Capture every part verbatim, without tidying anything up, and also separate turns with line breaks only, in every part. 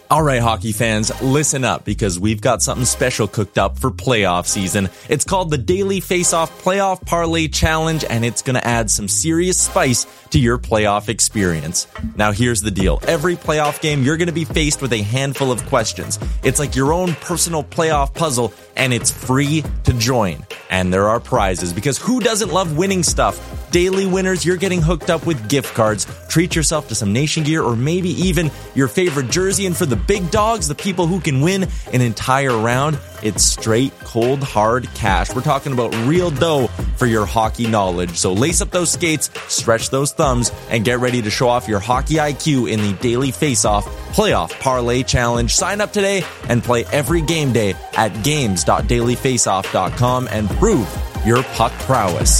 All right, hockey fans, listen up because we've got something special cooked up for playoff season. It's called the Daily Face-Off Playoff Parlay Challenge, and it's going to add some serious spice to your playoff experience. Now, here's the deal. Every playoff game, you're going to be faced with a handful of questions. It's like your own personal playoff puzzle, and it's free to join. And there are prizes, because who doesn't love winning stuff? Daily winners, you're getting hooked up with gift cards. Treat yourself to some Nation gear or maybe even your favorite jersey. And for the big dogs, the people who can win an entire round, it's straight, cold, hard cash. We're talking about real dough for your hockey knowledge. So lace up those skates, stretch those thumbs, and get ready to show off your hockey I Q in the Daily Face-Off Playoff Parlay Challenge. Sign up today and play every game day at games dot daily face off dot com and prove your puck prowess.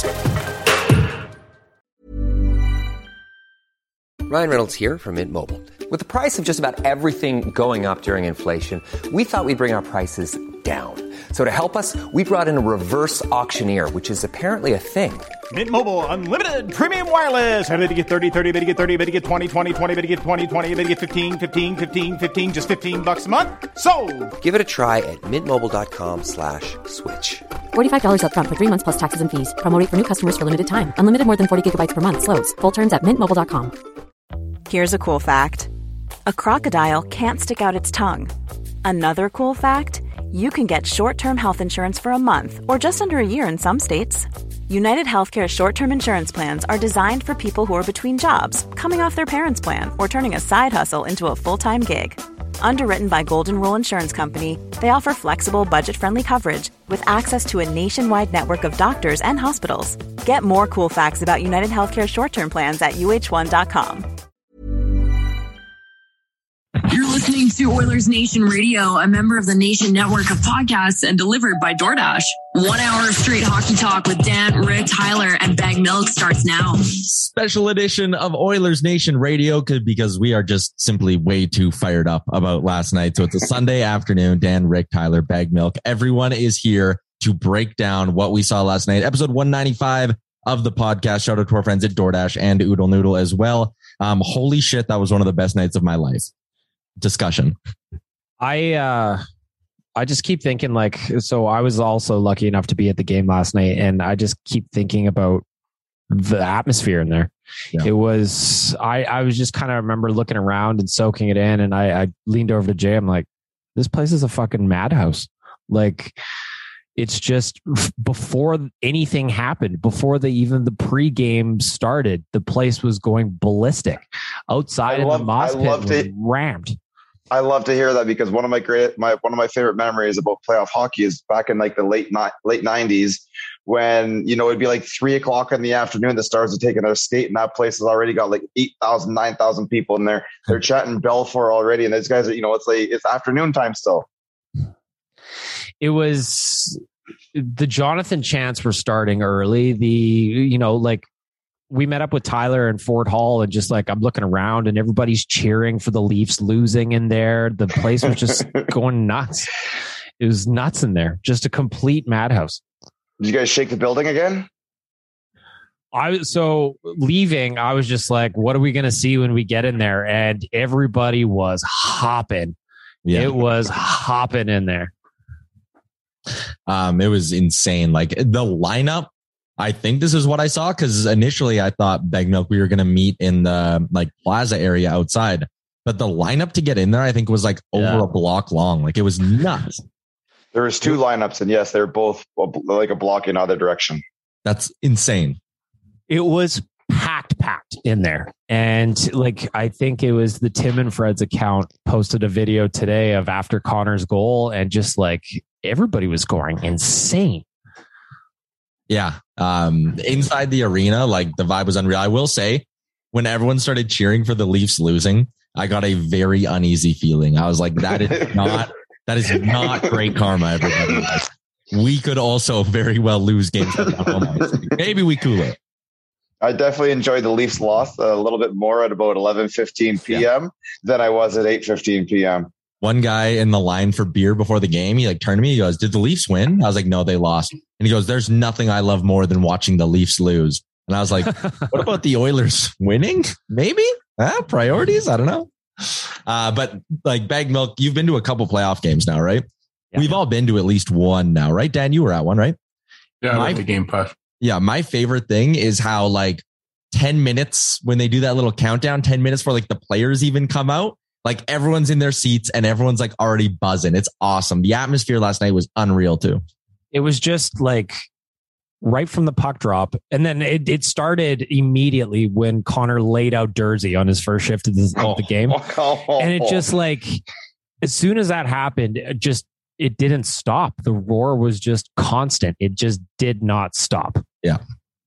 Ryan Reynolds here from Mint Mobile. With the price of just about everything going up during inflation, we thought we'd bring our prices down. So to help us, we brought in a reverse auctioneer, which is apparently a thing.
Mint Mobile Unlimited Premium Wireless. How to get thirty, thirty, how to get thirty, how to get twenty, twenty, twenty, how to get twenty, twenty, how to get fifteen, fifteen, fifteen, fifteen, just fifteen bucks a month? Sold! Give it a try at mintmobile.com slash switch.
forty-five dollars up front for three months plus taxes and fees. Promo rate for new customers for limited time. Unlimited more than forty gigabytes per month. Slows full terms at mint mobile dot com.
Here's a cool fact. A crocodile can't stick out its tongue. Another cool fact, you can get short-term health insurance for a month or just under a year in some states. United Healthcare short-term insurance plans are designed for people who are between jobs, coming off their parents' plan, or turning a side hustle into a full-time gig. Underwritten by Golden Rule Insurance Company, they offer flexible, budget-friendly coverage with access to a nationwide network of doctors and hospitals. Get more cool facts about United Healthcare short-term plans at U H one dot com.
You're listening to Oilers Nation Radio, a member of the Nation network of podcasts and delivered by DoorDash. One hour of straight hockey talk with Dan, Rick, Tyler, and Bag Milk starts now.
Special edition of Oilers Nation Radio because we are just simply way too fired up about last night. So it's a Sunday afternoon. Dan, Rick, Tyler, Bag Milk. Everyone is here to break down what we saw last night. Episode one ninety-five of the podcast. Shout out to our friends at DoorDash and Oodle Noodle as well. Um, holy shit, that was one of the best nights of my life. Discussion.
I uh I just keep thinking like, so I was also lucky enough to be at the game last night, and I just keep thinking about the atmosphere in there. Yeah. It was I I was just kind of remember looking around and soaking it in, and I, I leaned over to Jay. I'm like, this place is a fucking madhouse. Like, it's just before anything happened, before the even the pregame started, the place was going ballistic. Outside of the mosh pit was rammed.
I love to hear that, because one of my great, my one of my favorite memories about playoff hockey is back in like the late late nineties, when, you know, it'd be like three o'clock in the afternoon, the Stars are taking their skate, and that place has already got like eight thousand, nine thousand people in there. They're chatting Belfour already, and these guys are, you know, it's like it's afternoon time still.
It was the Jonathan chants were starting early. The you know like. We met up with Tyler in Fort Hall, and just like I'm looking around and everybody's cheering for the Leafs losing in there. The place was just going nuts. It was nuts in there. Just a complete madhouse.
Did you guys shake the building again?
I so leaving, I was just like, what are we going to see when we get in there? And everybody was hopping. Yeah. It was hopping in there.
Um, it was insane. Like the lineup, I think this is what I saw, because initially I thought Bag Milk we were going to meet in the like plaza area outside, but the lineup to get in there I think was like over yeah. a block long. Like it was nuts.
There was two lineups, and yes, they're both like a block in either direction.
That's insane.
It was packed, packed in there, and like I think it was the Tim and Fred's account posted a video today of after Connor's goal, and just like everybody was going insane.
Yeah. Um, inside the arena, like the vibe was unreal. I will say, when everyone started cheering for the Leafs losing, I got a very uneasy feeling. I was like, that is not, that is not great karma, everybody. Like, we could also very well lose games. Maybe we cool it.
I definitely enjoyed the Leafs loss a little bit more at about eleven fifteen p.m. Yeah. than I was at eight fifteen p.m.
One guy in the line for beer before the game, he like turned to me, he goes, did the Leafs win? I was like, no, they lost. And he goes, there's nothing I love more than watching the Leafs lose. And I was like, what about the Oilers winning? Maybe? Huh? Priorities? I don't know. Uh, but like Bag Milk, you've been to a couple playoff games now, right? Yeah. We've all been to at least one now, right? Dan, you were at one, right?
Yeah, I
my,
like the Game Pass.
Yeah, my favorite thing is how like ten minutes when they do that little countdown, ten minutes before like the players even come out, like everyone's in their seats and everyone's like already buzzing. It's awesome. The atmosphere last night was unreal too.
It was just like right from the puck drop. And then it, it started immediately when Connor laid out Dursey on his first shift of the, of the game. And it just like, as soon as that happened, it just, it didn't stop. The roar was just constant. It just did not stop.
Yeah.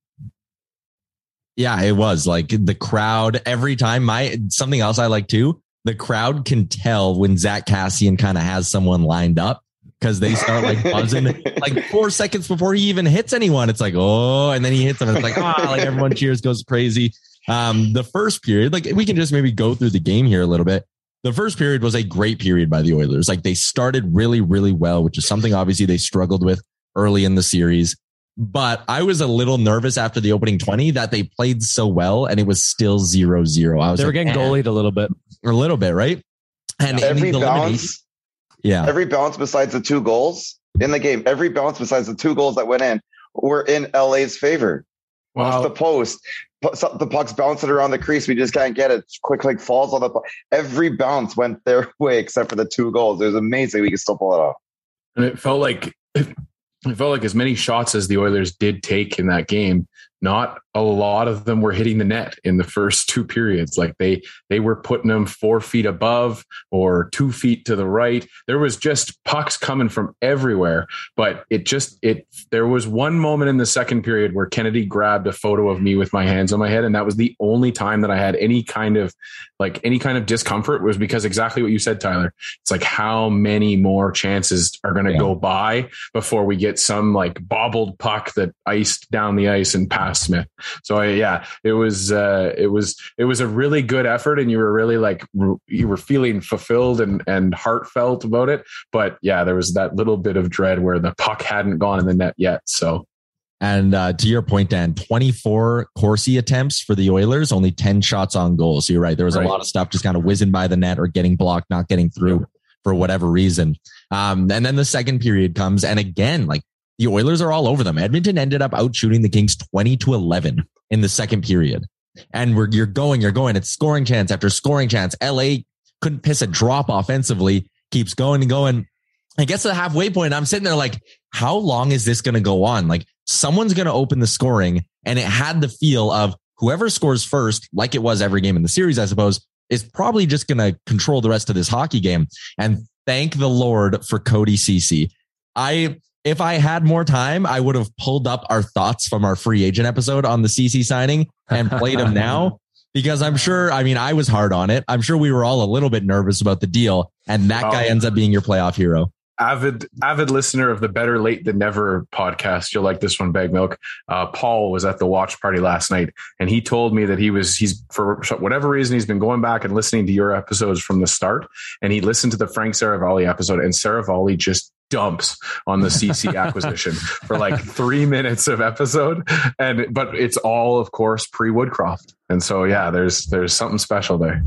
Yeah, it was like the crowd every time. My something else I like too. The crowd can tell when Zach Kassian kind of has someone lined up because they start like buzzing like four seconds before he even hits anyone. It's like, oh, and then he hits them. It's like, ah, oh, like everyone cheers, goes crazy. Um, the first period, like we can just maybe go through the game here a little bit. The first period was a great period by the Oilers. Like they started really, really well, which is something obviously they struggled with early in the series. But I was a little nervous after the opening twenty that they played so well and it was still zero zero. I was
they were
like,
getting goalied a little bit,
a little bit, right? And
every bounce,
yeah,
every bounce besides the two goals in the game, every bounce besides the two goals that went in were in L A's favor. Wow. Off the post, the puck's bouncing around the crease. We just can't get it. Quick click falls on the puck. Every bounce went their way except for the two goals. It was amazing. We could still pull it off.
And it felt like it felt like as many shots as the Oilers did take in that game, not a lot of them were hitting the net in the first two periods. Like they, they were putting them four feet above or two feet to the right. There was just pucks coming from everywhere, but it just, it, there was one moment in the second period where Kennedy grabbed a photo of me with my hands on my head. And that was the only time that I had any kind of like any kind of discomfort was because exactly what you said, Tyler. It's like how many more chances are going to yeah. go by before we get some like bobbled puck that iced down the ice and past Smith. So I, yeah, it was, uh, it was, it was a really good effort and you were really like, you were feeling fulfilled and, and heartfelt about it. But yeah, there was that little bit of dread where the puck hadn't gone in the net yet. So.
And uh, to your point, Dan, twenty-four Corsi attempts for the Oilers, only ten shots on goal. So you're right. There was right. a lot of stuff just kind of whizzing by the net or getting blocked, not getting through for whatever reason. Um, and then the second period comes. And again, like the Oilers are all over them. Edmonton ended up out shooting the Kings twenty to eleven in the second period. And we're, you're going, you're going. It's scoring chance after scoring chance. L A couldn't piss a drop offensively, keeps going and going. I guess at the halfway point, I'm sitting there like, how long is this going to go on? Like someone's going to open the scoring. And it had the feel of whoever scores first, like it was every game in the series, I suppose, is probably just going to control the rest of this hockey game. And thank the Lord for Cody Ceci. I, if I had more time, I would have pulled up our thoughts from our free agent episode on the Ceci signing and played him now. Because I'm sure, I mean, I was hard on it. I'm sure we were all a little bit nervous about the deal. And that guy ends up being your playoff hero.
Avid, avid listener of the Better Late Than Never podcast. You'll like this one, Bag Milk. Uh, Paul was at the watch party last night and he told me that he was, he's for whatever reason, he's been going back and listening to your episodes from the start. And he listened to the Frank Saravalli episode and Saravalli just dumps on the C C acquisition for like three minutes of episode. And, but it's all, of course, pre Woodcroft. And so, yeah, there's, there's something special there.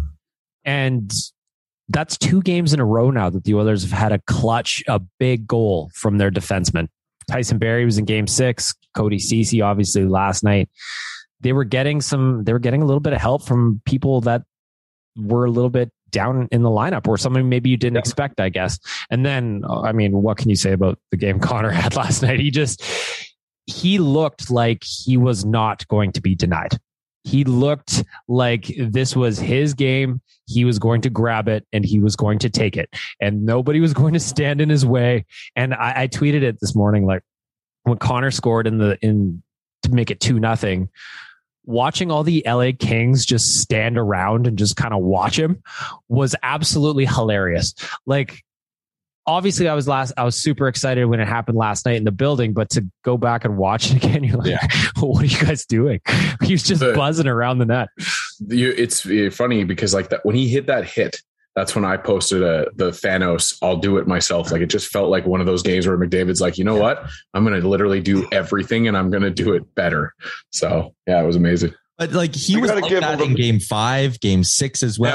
And that's two games in a row now that the Oilers have had a clutch, a big goal from their defenseman. Tyson Barrie was in game six. Cody Ceci, obviously last night. They were getting some, they were getting a little bit of help from people that were a little bit down in the lineup or something maybe you didn't yeah. expect, I guess. And then, I mean, what can you say about the game Connor had last night? He just, he looked like he was not going to be denied. He looked like this was his game. He was going to grab it and he was going to take it and nobody was going to stand in his way. And I, I tweeted it this morning, like when Connor scored in the, in to make it two nothing, watching all the L A Kings just stand around and just kind of watch him was absolutely hilarious. Like, obviously I was last, I was super excited when it happened last night in the building, but to go back and watch it again, you're like, yeah. well, what are you guys doing? He was just the, buzzing around the net.
You, it's funny because like that, when he hit that hit, that's when I posted a, the Thanos, I'll do it myself. Like it just felt like one of those games where McDavid's like, you know what? I'm going to literally do everything and I'm going to do it better. So yeah, it was amazing.
But like he was like that in game five, game six as well. Yeah. Like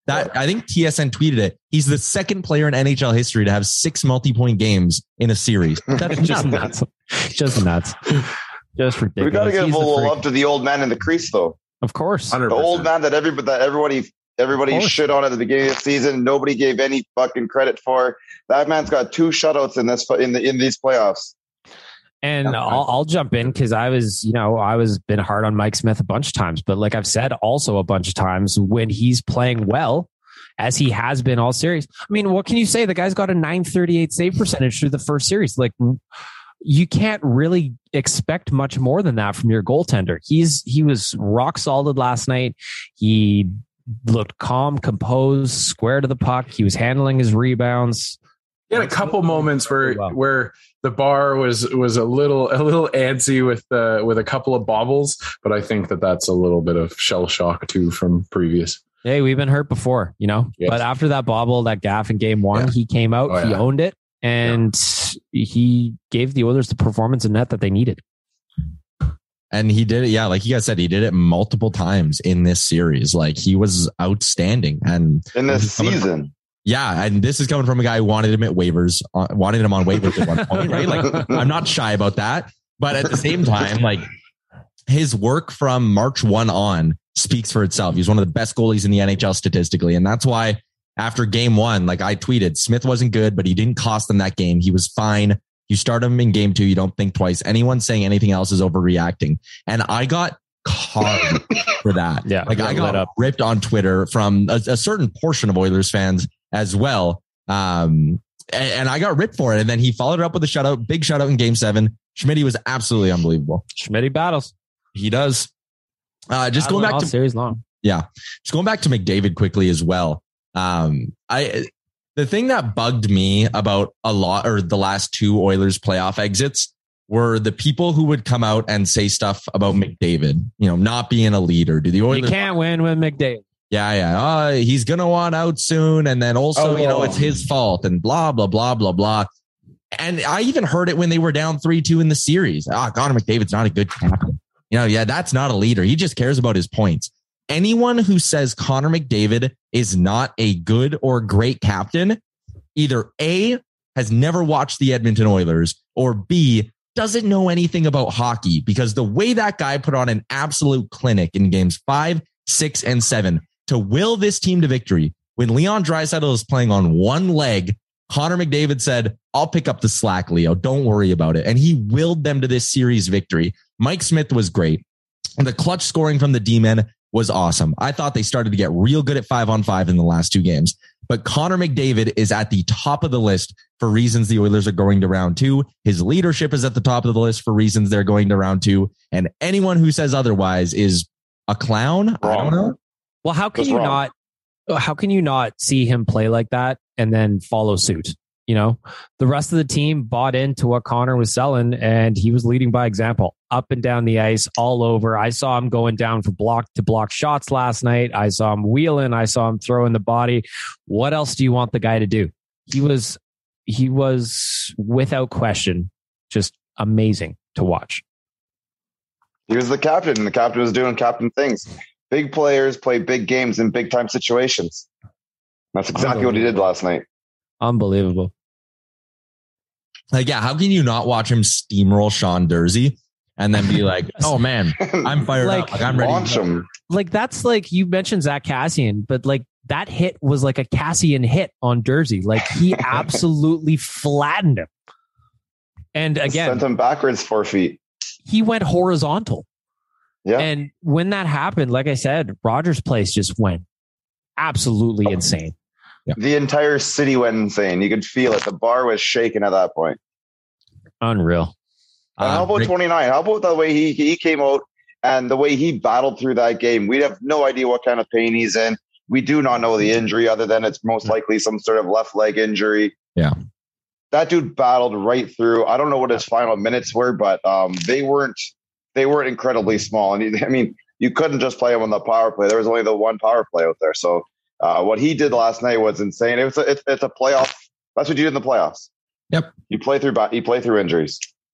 That I think T S N tweeted it. He's the second player in N H L history to have six multi-point games in a series. That's just nuts. Just nuts. Just ridiculous.
We got to give
He's
a little love to the old man in the crease, though.
Of course,
one hundred percent. The old man that everybody that everybody everybody shit on at the beginning of the season. Nobody gave any fucking credit for. That man's got two shutouts in this in the in these playoffs.
And I'll, I'll jump in because I was, you know, I was been hard on Mike Smith a bunch of times, but like I've said also a bunch of times, when he's playing well, as he has been all series. I mean, what can you say? The guy's got a nine thirty-eight save percentage through the first series. Like, you can't really expect much more than that from your goaltender. He's he was rock solid last night. He looked calm, composed, square to the puck. He was handling his rebounds.
He had a couple moments where well. where the bar was was a little a little antsy with uh, with a couple of bobbles, but I think that that's a little bit of shell shock too from previous.
Hey, we've been hurt before, you know. Yes. But after that bobble, that gaff in game one, yeah. he came out, oh, he yeah. owned it, and yeah. he gave the Oilers the performance in net that they needed.
And he did it, yeah, like you guys said, he did it multiple times in this series. Like, he was outstanding. And
in this season.
From, yeah, and this is coming from a guy who wanted him at waivers, uh, wanted him on waivers at one point, right? Like, I'm not shy about that. But at the same time, like, his work from March first on speaks for itself. He's one of the best goalies in the N H L statistically. And that's why after game one, like I tweeted, Smith wasn't good, but he didn't cost them that game. He was fine. You start him in game two, you don't think twice. Anyone saying anything else is overreacting. And I got carved for that.
Yeah,
like I got up. ripped on Twitter from a, a certain portion of Oilers fans as well. Um, and, and I got ripped for it. And then he followed it up with a shutout, big shutout in game seven. Schmitty was absolutely unbelievable.
Schmitty battles.
He does. Uh, just going back to
series long.
Yeah. Just going back to McDavid quickly as well. Um, I, the thing that bugged me about a lot or the last two Oilers playoff exits were the people who would come out and say stuff about McDavid, you know, not being a leader. Do the Oilers?
You can't win with McDavid.
Yeah. Yeah. Uh, he's going to want out soon. And then also, oh, you know, it's his fault and blah, blah, blah, blah, blah. And I even heard it when they were down three two in the series. Ah, oh, Connor McDavid's not a good captain. You know, yeah, that's not a leader. He just cares about his points. Anyone who says Connor McDavid is not a good or great captain, either A, has never watched the Edmonton Oilers, or B, doesn't know anything about hockey, because the way that guy put on an absolute clinic in games five, six, and seven to will this team to victory. When Leon Draisaitl is playing on one leg, Connor McDavid said, I'll pick up the slack, Leo. Don't worry about it. And he willed them to this series victory. Mike Smith was great. And the clutch scoring from the D-men was awesome. I thought they started to get real good at five on five in the last two games. But Connor McDavid is at the top of the list for reasons the Oilers are going to round two. His leadership is at the top of the list for reasons they're going to round two. And anyone who says otherwise is a clown. Wrong. I don't know.
Well, how can That's you wrong. not, how can you not see him play like that and then follow suit? You know, the rest of the team bought into what Connor was selling, and he was leading by example up and down the ice, all over. I saw him going down for block to block shots last night. I saw him wheeling. I saw him throwing the body. What else do you want the guy to do? He was, he was without question, just amazing to watch.
He was the captain, and the captain was doing captain things. Big players play big games in big time situations. That's exactly what he did last night.
Unbelievable.
Like, yeah, how can you not watch him steamroll Sean Durzi and then be like, oh man, I'm fired
like,
up. Like, I'm ready.
Launch him.
Like, that's like, you mentioned Zach Kassian, but like that hit was like a Kassian hit on Durzi. Like, he absolutely flattened him. And again,
sent him backwards four feet.
He went horizontal.
Yeah.
And when that happened, like I said, Rogers Place just went absolutely insane.
Yeah. The entire city went insane. You could feel it. The bar was shaking at that point.
Unreal.
And how about twenty-nine? How about the way he he came out and the way he battled through that game? We have no idea what kind of pain he's in. We do not know the injury, other than it's most likely some sort of left leg injury.
Yeah.
That dude battled right through. I don't know what his final minutes were, but um, they weren't they weren't incredibly small. And he, I mean, you couldn't just play him on the power play. There was only the one power play out there. So Uh, what he did last night was insane. It was a, it's, it's a playoff. That's what you do in the playoffs.
Yep.
You play through you play through injuries.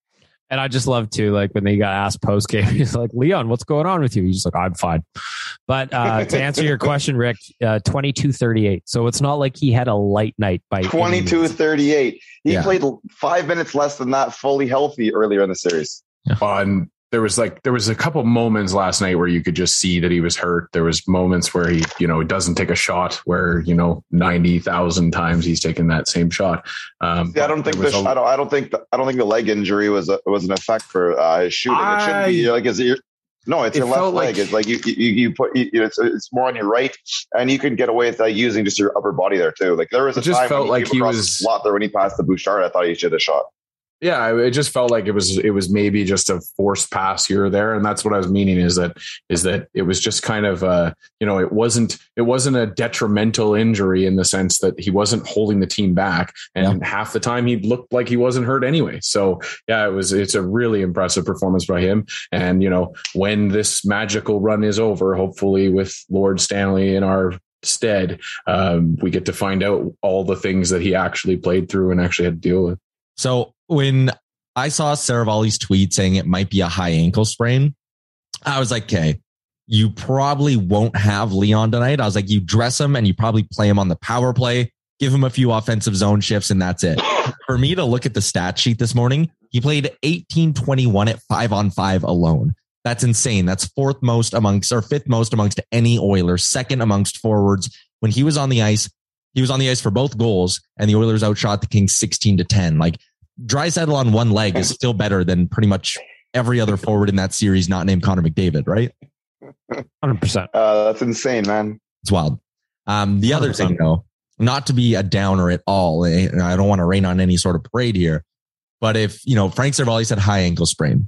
And I just love to, like, when they got asked post game, he's like, Leon, what's going on with you? He's just like, I'm fine. But uh, to answer your question, Rick, uh, twenty-two thirty-eight. So it's not like he had a light night by
twenty-two thirty-eight. He
yeah.
played five minutes less than that, fully healthy earlier in the series.
On there was like there was a couple moments last night where you could just see that he was hurt. There was moments where he, you know, doesn't take a shot where, you know, ninety thousand times he's taken that same shot. Um,
See, I don't think the, a, I don't I don't think the, I don't think the leg injury was a, was an effect for uh, his shooting. I, it shouldn't be like is it no, it's it your left leg. Like, it's like you you, you put you, it's it's more on your right, and you can get away with that using just your upper body there too. Like there was a
it just
time
felt
when he
like he was
the slot there when he passed the Bouchard. I thought he should have shot.
Yeah, it just felt like it was it was maybe just a forced pass here or there, and that's what I was meaning is that is that it was just kind of uh you know it wasn't it wasn't a detrimental injury in the sense that he wasn't holding the team back, and yeah. half the time he looked like he wasn't hurt anyway. So yeah, it was it's a really impressive performance by him, and you know when this magical run is over, hopefully with Lord Stanley in our stead, um, we get to find out all the things that he actually played through and actually had to deal with.
So when I saw Saravalli's tweet saying it might be a high ankle sprain, I was like, okay, you probably won't have Leon tonight. I was like, you dress him and you probably play him on the power play, give him a few offensive zone shifts, and that's it. For me to look at the stat sheet this morning, he played eighteen twenty-one at five on five alone. That's insane. That's fourth most amongst or fifth most amongst any Oilers, second amongst forwards. When he was on the ice, he was on the ice for both goals, and the Oilers outshot the Kings sixteen to ten. Like, Draisaitl on one leg is still better than pretty much every other forward in that series not named Connor McDavid, right?
one hundred percent.
Uh, that's insane, man.
It's wild. Um, the other thing, though, not to be a downer at all, and I don't want to rain on any sort of parade here, but if, you know, Frank Saravalli said high ankle sprain.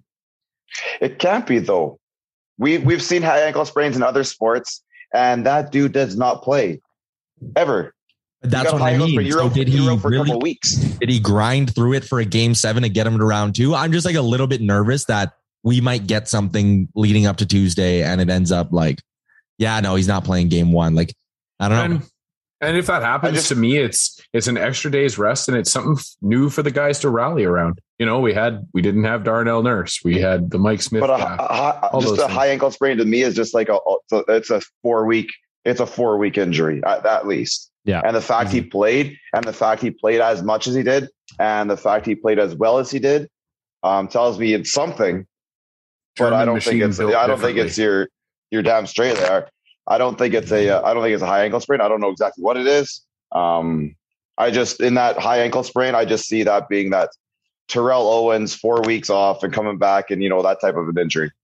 It can't be, though. We've, we've seen high ankle sprains in other sports, and that dude does not play ever.
That's what I mean. So did he really, weeks. Did he grind through it for a game seven to get him to round two? I'm just like a little bit nervous that we might get something leading up to Tuesday and it ends up like, yeah, no, he's not playing game one. Like, I don't know.
And, and if that happens just, to me, it's, it's an extra day's rest and it's something new for the guys to rally around. You know, we had, we didn't have Darnell Nurse. We had the Mike Smith.
But a, a, a, just a high ankle sprain to me is just like a, it's a four week, it's a four week injury at, at least.
Yeah.
And the fact mm-hmm. he played and the fact he played as much as he did and the fact he played as well as he did um, tells me it's something. German but I don't think it's I don't think it's your your damn straight there. I don't think it's a I don't think it's a high ankle sprain. I don't know exactly what it is. Um, I just in that high ankle sprain, I just see that being that Terrell Owens four weeks off and coming back and you know that type of an injury.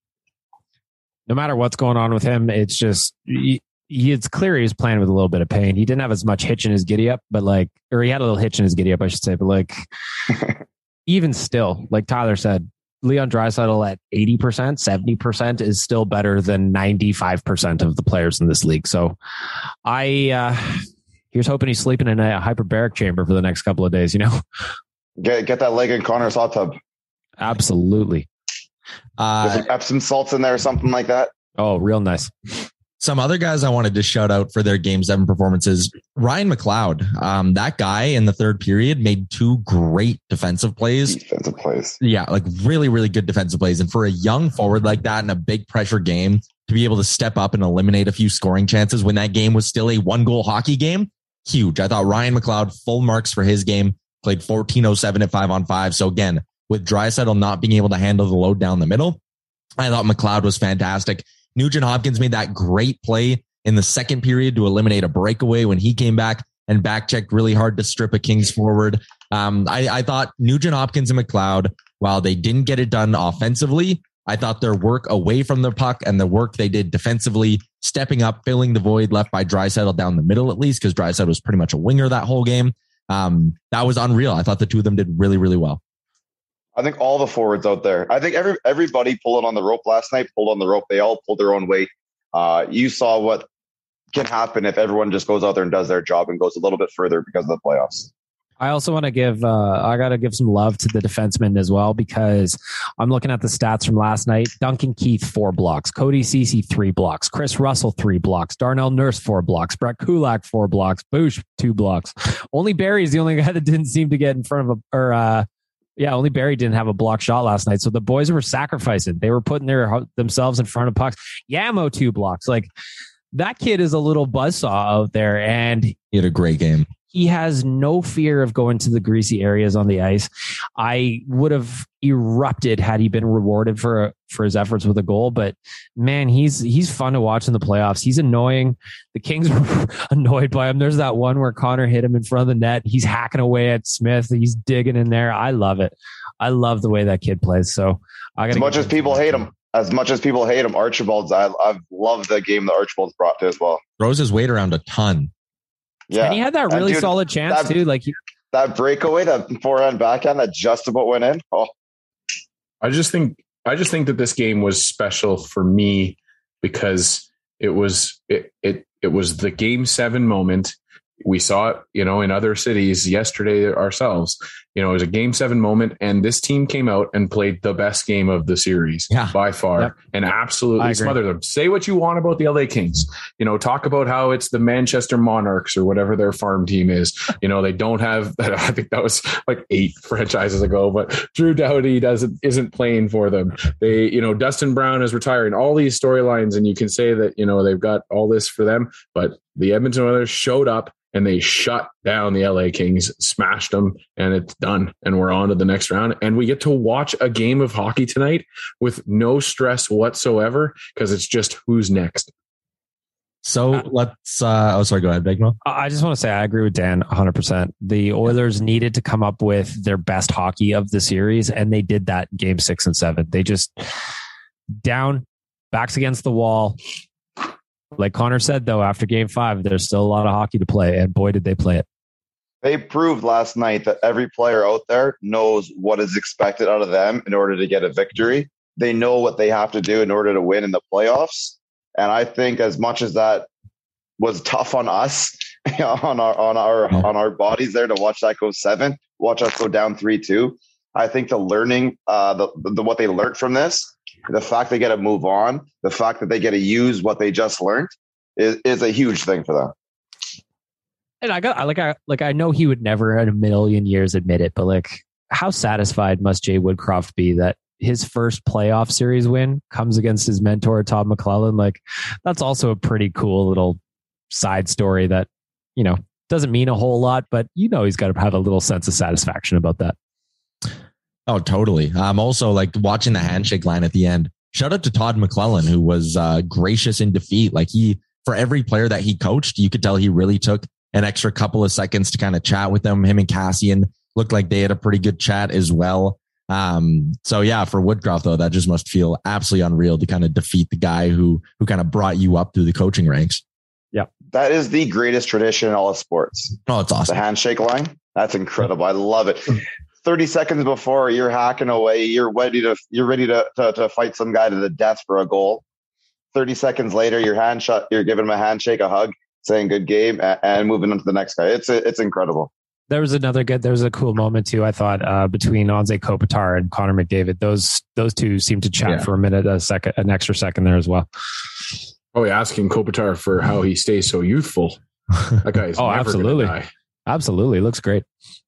No matter what's going on with him, it's just he, he it's clear he was playing with a little bit of pain. He didn't have as much hitch in his giddy up, but like, or he had a little hitch in his giddy up, I should say. But like, even still, like Tyler said, Leon Draisaitl at eighty percent, seventy percent is still better than ninety-five percent of the players in this league. So I, uh, here's hoping he's sleeping in a hyperbaric chamber for the next couple of days, you know?
Get, get that leg in Connor's hot tub.
Absolutely.
Uh, some Epsom salts in there or something like that.
Oh, real nice.
Some other guys I wanted to shout out for their game seven performances. Ryan McLeod, um, that guy in the third period made two great defensive plays.
Defensive plays.
Yeah, like really, really good defensive plays. And for a young forward like that in a big pressure game to be able to step up and eliminate a few scoring chances when that game was still a one goal hockey game, huge. I thought Ryan McLeod, full marks for his game, played fourteen oh seven at five on five. So again, with Draisaitl not being able to handle the load down the middle, I thought McLeod was fantastic. Nugent Hopkins made that great play in the second period to eliminate a breakaway when he came back and back checked really hard to strip a Kings forward. Um, I, I thought Nugent Hopkins and McLeod, while they didn't get it done offensively, I thought their work away from the puck and the work they did defensively, stepping up, filling the void left by Draisaitl down the middle at least, because Draisaitl was pretty much a winger that whole game. Um, that was unreal. I thought the two of them did really, really well.
I think all the forwards out there, I think every everybody pulling on the rope last night, pulled on the rope. They all pulled their own weight. Uh, you saw what can happen if everyone just goes out there and does their job and goes a little bit further because of the playoffs.
I also want to give, uh, I got to give some love to the defensemen as well, because I'm looking at the stats from last night. Duncan Keith, four blocks. Cody Ceci, three blocks. Chris Russell, three blocks. Darnell Nurse, four blocks. Brett Kulak, four blocks. Boosh, two blocks. Only Barry is the only guy that didn't seem to get in front of a, or, uh, Yeah, only Barry didn't have a block shot last night. So the boys were sacrificing. They were putting their themselves in front of pucks. Yamo two blocks. Like, that kid is a little buzzsaw out there, and
he had a great game.
He has no fear of going to the greasy areas on the ice. I would have erupted had he been rewarded for for his efforts with a goal. But man, he's he's fun to watch in the playoffs. He's annoying. The Kings were annoyed by him. There's that one where Connor hit him in front of the net. He's hacking away at Smith. He's digging in there. I love it. I love the way that kid plays. So I
as much as people hate him, as much as people hate him, Archibald's. I I've loved the game that Archibald's brought to as well.
Throws his weight around a ton.
Yeah, and he had that really dude, solid chance
that,
too. Like he,
that breakaway, that forehand, backhand, that just about went in. Oh,
I just think I just think that this game was special for me because it was it it it was the game seven moment. We saw it, you know, in other cities yesterday ourselves. You know, it was a game seven moment, and this team came out and played the best game of the series
yeah.
by far, yep. and absolutely smothered them. Say what you want about the L A Kings. You know, talk about how it's the Manchester Monarchs or whatever their farm team is. You know, they don't have. I think that was like eight franchises ago, but Drew Doughty doesn't isn't playing for them. They, you know, Dustin Brown is retiring. All these storylines, and you can say that you know they've got all this for them, but the Edmonton Oilers showed up. And they shut down the L A Kings, smashed them, and it's done. And we're on to the next round. And we get to watch a game of hockey tonight with no stress whatsoever because it's just who's next.
So let's, uh, oh, sorry, go ahead, Begmo.
I just want to say I agree with Dan one hundred percent. The Oilers needed to come up with their best hockey of the series, and they did that in game six and seven. They just down, backs against the wall. Like Connor said, though, after game five, there's still a lot of hockey to play, and boy, did they play it.
They proved last night that every player out there knows what is expected out of them in order to get a victory. They know what they have to do in order to win in the playoffs. And I think as much as that was tough on us, on our on our on our bodies there to watch that go seven, watch us go down three two. I think the learning, uh, the, the what they learned from this. The fact they get to move on, the fact that they get to use what they just learned is, is a huge thing for them.
And I got like I like I know he would never in a million years admit it, but like how satisfied must Jay Woodcroft be that his first playoff series win comes against his mentor Todd McClellan? Like that's also a pretty cool little side story that, you know, doesn't mean a whole lot, but you know he's got to have a little sense of satisfaction about that.
Oh, totally. I'm also like watching the handshake line at the end. Shout out to Todd McClellan, who was uh, gracious in defeat. Like he, for every player that he coached, you could tell he really took an extra couple of seconds to kind of chat with them. Him and Cassian looked like they had a pretty good chat as well. Um, so yeah, for Woodcroft though, that just must feel absolutely unreal to kind of defeat the guy who, who kind of brought you up through the coaching ranks.
Yeah.
That is the greatest tradition in all of sports.
Oh, it's awesome.
The handshake line. That's incredible. I love it. thirty seconds before you're hacking away, you're ready to you're ready to, to to fight some guy to the death for a goal. thirty seconds later, your hand shot, you're giving him a handshake, a hug, saying good game, and, and moving on to the next guy. It's it's incredible.
There was another good. There was a cool moment too. I thought uh, between Anze Kopitar and Connor McDavid. Those those two seemed to chat yeah. for a minute, a second, an extra second there as well.
Oh, yeah, asking Kopitar for how he stays so youthful. That guy's
oh,
never
absolutely,
gonna die.
Absolutely, looks great.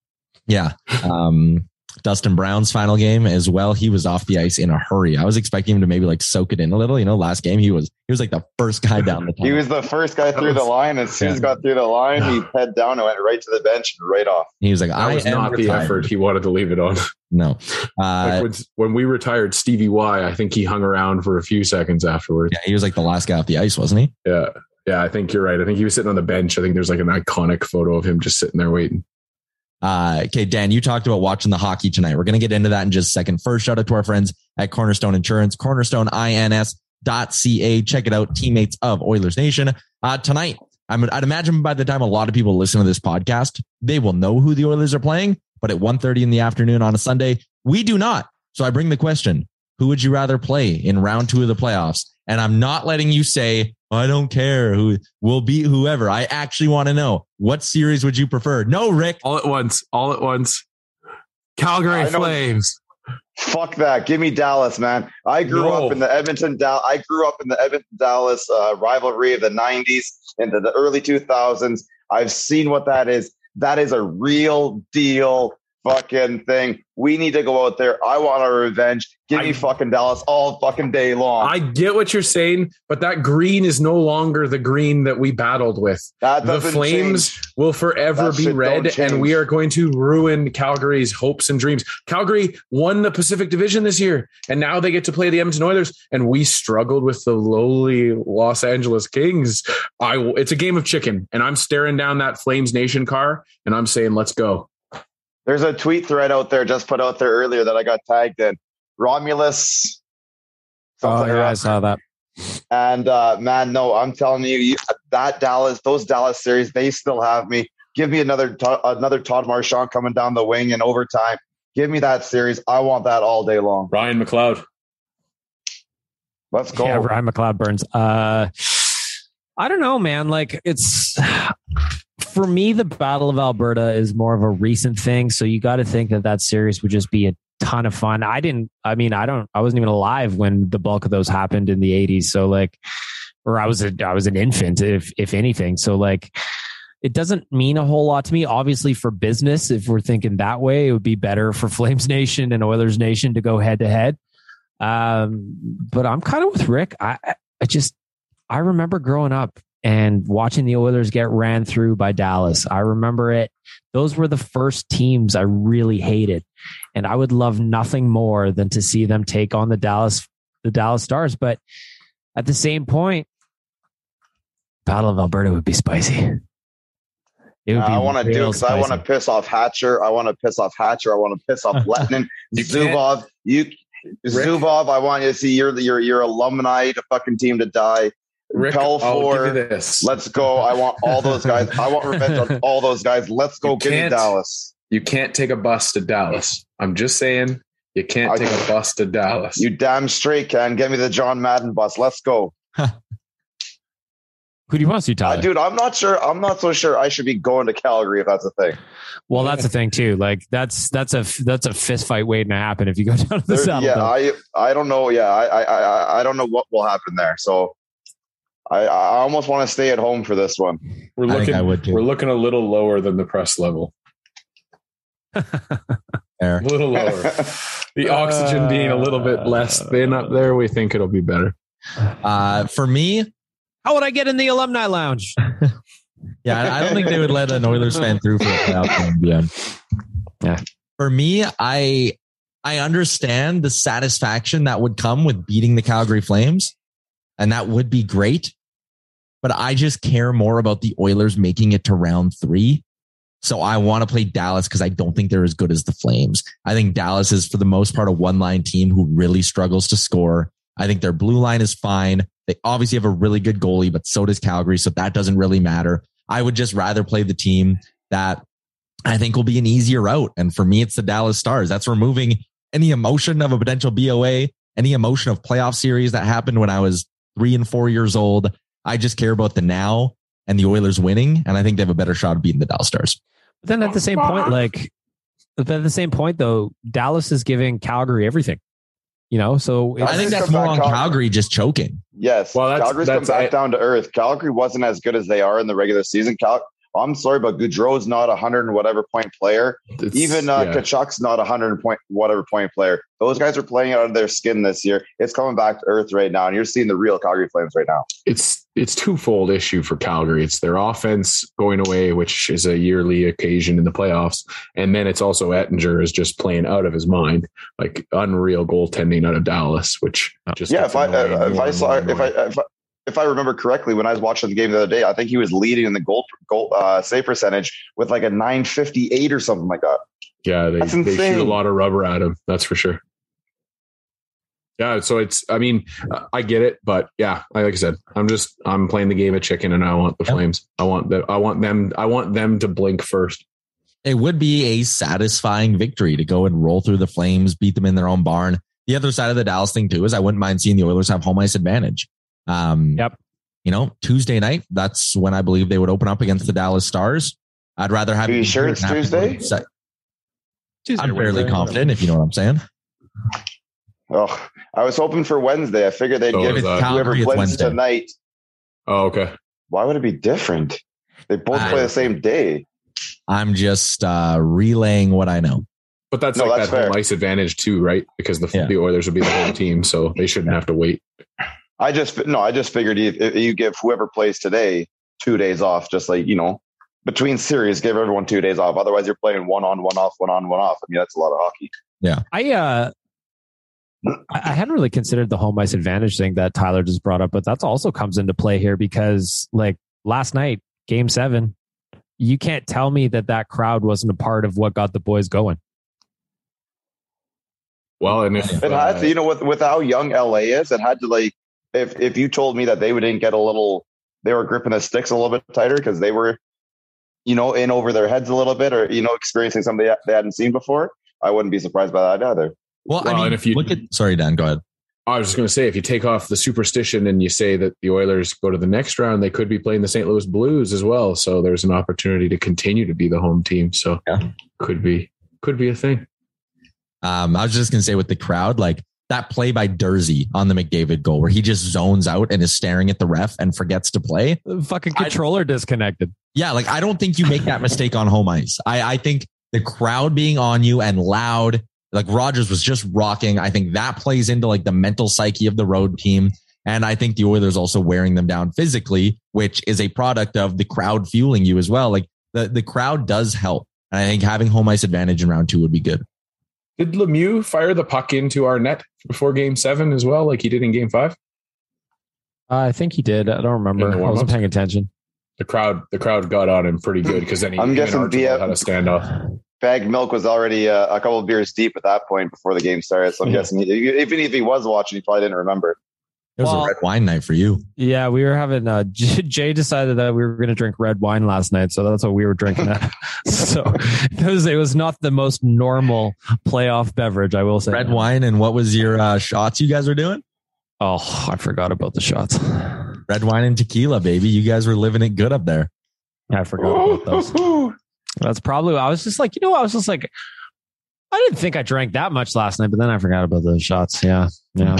Yeah. Um, Dustin Brown's final game as well. He was off the ice in a hurry. I was expecting him to maybe like soak it in a little. You know, last game he was he was like the first guy down the tunnel.
He was the first guy through the line. As soon as he got through the line, he head down and went right to the bench and right off.
He was like,
that
I
was
am
not
retired.
the effort he wanted to leave it on.
No. Uh,
like when, when we retired Stevie Y, I think he hung around for a few seconds afterwards.
Yeah, he was like the last guy off the ice, wasn't he?
Yeah. Yeah, I think you're right. I think he was sitting on the bench. I think there's like an iconic photo of him just sitting there waiting.
Uh, okay, Dan, you talked about watching the hockey tonight. We're going to get into that in just a second. First, shout out to our friends at Cornerstone Insurance, cornerstone ins dot c a. Check it out, teammates of Oilers Nation. Uh, tonight, I'm, I'd imagine by the time a lot of people listen to this podcast, they will know who the Oilers are playing, but at one thirty in the afternoon on a Sunday, we do not. So I bring the question, who would you rather play in round two of the playoffs? And I'm not letting you say, I don't care who will beat whoever. I actually want to know, what series would you prefer? No, Rick.
All at once. All at once. Calgary Flames.
Fuck that. Give me Dallas, man. I grew no. up in the Edmonton, Dallas. I grew up in the Edmonton Dallas uh, rivalry of the nineties into the early two thousands. I've seen what that is. That is a real deal fucking thing. We need to go out there. I want our revenge. Give
I,
me fucking Dallas all fucking day long.
I get what you're saying, but that green is no longer the green that we battled with.
That
the Flames
change.
will forever
that
be red, and we are going to ruin Calgary's hopes and dreams. Calgary won the Pacific Division this year, and now they get to play the Edmonton Oilers, and we struggled with the lowly Los Angeles Kings. I, it's a game of chicken, and I'm staring down that Flames Nation car, and I'm saying, let's go.
There's a tweet thread out there just put out there earlier that I got tagged in. Romulus.
Oh, yeah, I saw that.
And uh, man, no, I'm telling you, you, that Dallas, those Dallas series, they still have me. Give me another another Todd Marchand coming down the wing in overtime. Give me that series. I want that all day long.
Ryan McLeod.
Let's go.
Yeah, Ryan McLeod Burns. Uh, I don't know, man. Like it's for me, the Battle of Alberta is more of a recent thing. So you got to think that that series would just be a ton of fun. I didn't, I mean, I don't, I wasn't even alive when the bulk of those happened in the eighties. So like, or I was, a, I was an infant, if, if anything. So like, it doesn't mean a whole lot to me. Obviously for business, if we're thinking that way, it would be better for Flames Nation and Oilers Nation to go head to head. Um, but I'm kind of with Rick. I, I just, I remember growing up and watching the Oilers get ran through by Dallas. I remember it. Those were the first teams I really hated. And I would love nothing more than to see them take on the Dallas, the Dallas Stars. But at the same point, Battle of Alberta would be spicy. It would be
I want to do because I want to piss off Hatcher. I want to piss off Hatcher. I want to piss off Lettinen. Zubov. You, Rick, Zubov. I want you to see your your your alumni, the fucking team to die.
Rick,
Pelfor, this. Let's go. I want all those guys. I want revenge on all those guys. Let's go. Give me Dallas.
You can't take a bus to Dallas. I'm just saying you can't I, take a bus to Dallas.
You damn straight can. Give me the John Madden bus. Let's go.
Who do you want to see, Tyler?
Uh, dude, I'm not sure. I'm not so sure I should be going to Calgary if that's a thing.
Well, that's the thing too. Like that's that's a that's a fist fight waiting to happen if you go down to the south.
Yeah, I I don't know. Yeah, I I I don't know what will happen there. So I I almost want to stay at home for this one.
We're looking. I I would too. We're looking a little lower than the press level. A little lower. The oxygen being a little bit less thin up there, we think it'll be better.
Uh, for me.
How would I get in the alumni lounge?
Yeah, I don't think they would let an Oilers fan through for a playoff game. Yeah. Yeah. For me, I I understand the satisfaction that would come with beating the Calgary Flames, and that would be great. But I just care more about the Oilers making it to round three. So I want to play Dallas because I don't think they're as good as the Flames. I think Dallas is, for the most part, a one-line team who really struggles to score. I think their blue line is fine. They obviously have a really good goalie, but so does Calgary. So that doesn't really matter. I would just rather play the team that I think will be an easier route. And for me, it's the Dallas Stars. That's removing any emotion of a potential B O A, any emotion of playoff series that happened when I was three and four years old. I just care about the now and the Oilers winning. And I think they have a better shot of beating the Dallas Stars.
But then at the same point, like, but at the same point, though, Dallas is giving Calgary everything. You know, so
I think that's more on Calgary. Calgary just choking.
Yes. Well, that's, Calgary's that's, come back I, down to earth. Calgary wasn't as good as they are in the regular season. Cal- I'm sorry, but Gaudreau's not a hundred and whatever point player. Even uh, yeah. Kachuk's not a hundred point whatever point player. Those guys are playing out of their skin this year. It's coming back to earth right now, and you're seeing the real Calgary Flames right now.
It's it's twofold issue for Calgary. It's their offense going away, which is a yearly occasion in the playoffs, and then it's also Ettinger is just playing out of his mind, like unreal goaltending out of Dallas, which just
yeah. If I uh, if I saw if I, if I If I remember correctly, when I was watching the game the other day, I think he was leading in the goal goal uh, save percentage with like a nine fifty-eight or something like that.
Yeah, they, they shoot a lot of rubber at him. That's for sure. Yeah, so it's. I mean, I get it, but yeah, like I said, I'm just I'm playing the game of chicken, and I want the Flames. I want the. I want them. I want them to blink first.
It would be a satisfying victory to go and roll through the Flames, beat them in their own barn. The other side of the Dallas thing too is I wouldn't mind seeing the Oilers have home ice advantage. Um,
yep.
You know, Tuesday night, that's when I believe they would open up against the Dallas Stars. I'd rather have.
Are you sure it's Tuesday?
Tuesday? I'm fairly Wednesday. confident, if you know what I'm saying.
Oh, I was hoping for Wednesday. I figured they'd
oh,
give whoever plays tonight.
Oh, okay.
Why would it be different? They both I, play the same day.
I'm just uh, relaying what I know.
But that's
No,
like
that's
that home
fair.
ice advantage too, right? Because the
Yeah.
the Oilers would be the home team, so they shouldn't have to wait.
I just no, I just figured you, if you give whoever plays today two days off, just like you know, between series, give everyone two days off. Otherwise, you're playing one on, one off, one on, one off. I mean, that's a lot of hockey.
I uh, I I hadn't really considered the home ice advantage thing that Tyler just brought up, but that's also comes into play here because, like last night, Game Seven, you can't tell me that that crowd wasn't a part of what got the boys going.
Well, and if
It had
uh,
to, you know, with with how young L A is, it had to like if if you told me that they didn't get a little, they were gripping the sticks a little bit tighter because they were, you know, in over their heads a little bit, or you know, experiencing something they, they hadn't seen before. I wouldn't be surprised by that either.
Well,
Well,
I mean,
and if you-
look at, sorry, Dan, go ahead.
I was just going to say, if you take off the superstition and you say that the Oilers go to the next round, they could be playing the Saint Louis Blues as well. So there's an opportunity to continue to be the home team. So
Yeah.
could be could be a thing.
Um, I was just going to say with the crowd, like that play by Dursey on the McDavid goal where he just zones out and is staring at the ref and forgets to play.
The fucking controller disconnected.
Yeah, like I don't think you make that mistake on home ice. I, I think the crowd being on you and loud, like Rogers was just rocking. I think that plays into like the mental psyche of the road team. And I think the Oilers also wearing them down physically, which is a product of the crowd fueling you as well. Like the, the crowd does help. And I think having home ice advantage in round two would be good.
Did Lemieux fire the puck into our net before Game Seven as well, like he did in Game Five?
Uh, I think he did. I don't remember.
In the
I wasn't
warm-ups?
paying attention.
The crowd, the crowd got on him pretty good because then he
I'm
him
guessing
and
B F
Archibald had a standoff.
Bag Milk was already uh, a couple of beers deep at that point before the game started. So I'm
Yeah.
guessing he, even if he was watching, he probably didn't remember.
It was
Well-
a red wine night for you.
Yeah, we were having. Uh, Jay decided that we were going to drink red wine last night, so that's what we were drinking. At. So it was, it was not the most normal playoff beverage, I will say.
Red wine. And what was your uh, shots you guys were doing?
Oh, I forgot about the shots.
Red wine and tequila, baby. You guys were living it good up there.
I forgot about those. That's probably. I was just like, you know, I was just like, I didn't think I drank that much last night, but then I forgot about those shots. Yeah, yeah.